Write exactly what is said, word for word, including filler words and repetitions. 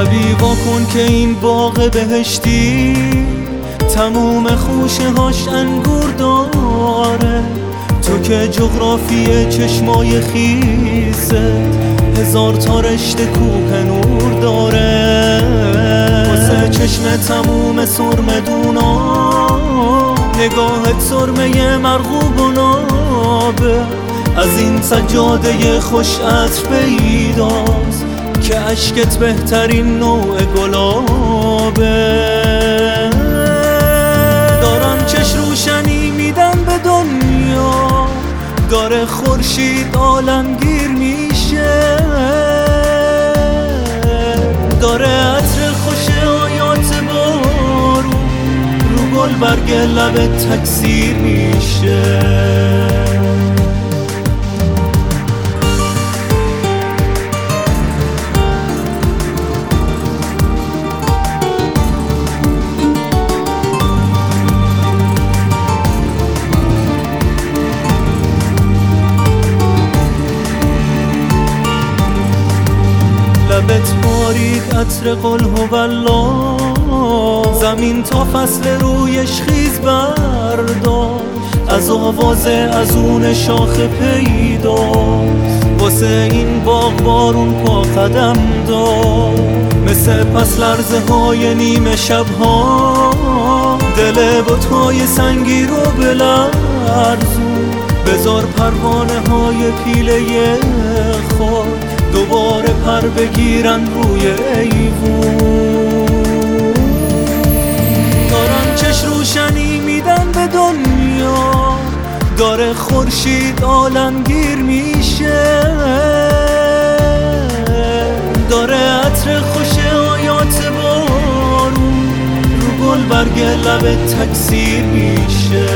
لبی وا کن که این باغ بهشتی تموم خوشه هاش انگور داره. تو که جغرافی چشمای خیسه هزار تا رشته کوه نور داره. واسه چشم تموم سرمدونا نگاهت سرمه مرغوب و نابه. از این سجاده خوش عطر پیداست که عشقت بهترین نوع گلابه. دارن چش روشنی میدن به دنیا، داره خورشید عالمگیر میشه، داره عطر خوش آیات بارون رو گل برگ لبت تکثیر میشه. لبت بارید عطر قل هوالله، زمین تا فصل رویش خیز برداشت. از آواز از اون شاخ پیداست، واسه این باغ بارون پا قدم داد. مثل پس لرزه های نیمه شبها دل بت‌های سنگی رو بلرزون. بذار پروانه های پیله خاک دوباره پر بگیرن روی ایوون. دارن چش روشنی میدن به دنیا، داره خورشید عالمگیر میشه، داره عطر خوش آیات بارون رو گل برگ لبت تکثیر میشه.